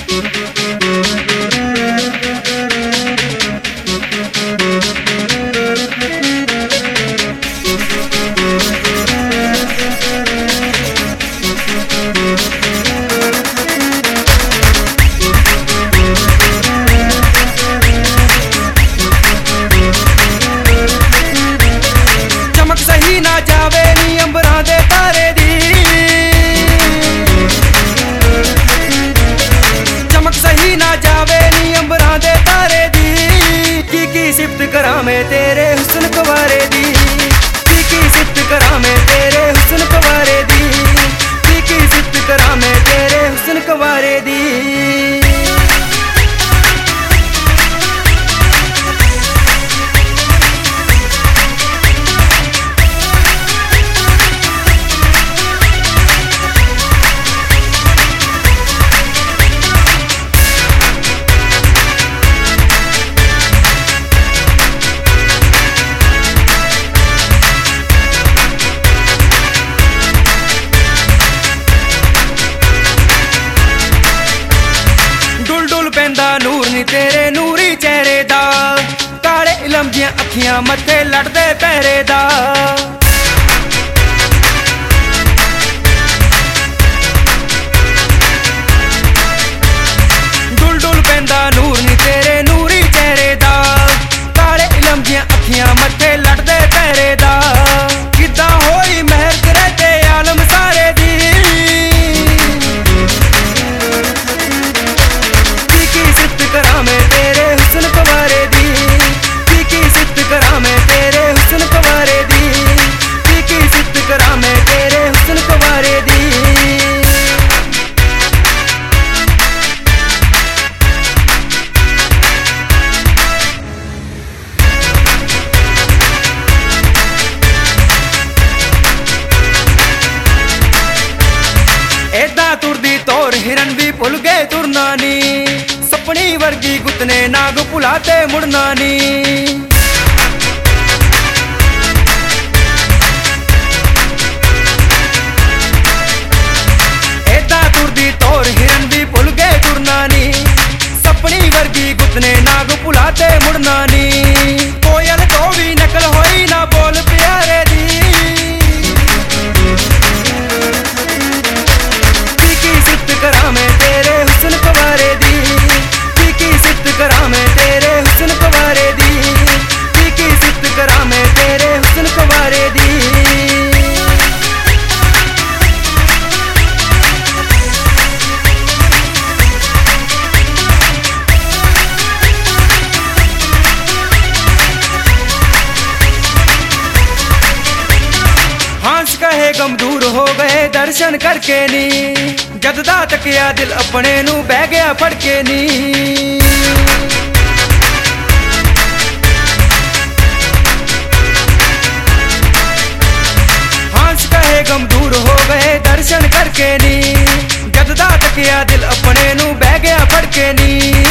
मैं तेरे हुस्न कवारे दी की सिफ्त करा मैं तेरे हुस्न कवारे दी की सिफ्त करा मैं तेरे हुस्न कवारे दी। नूर नी तेरे नूरी चेहरे दा काले इलम दियां अखियां मथे लड़दे पैरे दा। डुल डुल पैंदा नूर नी तेरे नूरी चेहरे दा काले इलम दियां अखियां मथे लड़दे पैरे दा। किद्दां होई महर करे ते आलम सारे दी करा मैं तेरे हुस्न कवारे दी की सिफ्त करा मैं तेरे हुस्न कवारे दी की सिफ्त करा मैं तेरे हुस्न कवारे दी। एदा तुरदी तोर हिरन भी भुल गए तुरना नी सपनी वर्गी गुतने नाग भुलाते मुड़ना नी। एदा तुरदी तोर हिरन भी भुल गए तुरना नी सपनी वर्गी गुतने नाग भुलाते मुड़ना नी। कोयल तो भी नकल होई ना बोल प्यारे दी की सिफ्त करा मैं तेरे हुस्न कवारे दी की सिफ्त करा मैं तेरे हुस्न कवारे दी की सिफ्त करा मैं तेरे हुस्न कवारे दी। हंस कहे गम दूर हो गए दर्शन करके नी जददा तकिया दिल अपने नू बह गया फड़के नी। हंस कहे गम दूर हो गए दर्शन करके नी जददा तकिया दिल अपने नू बह गया फड़के नी।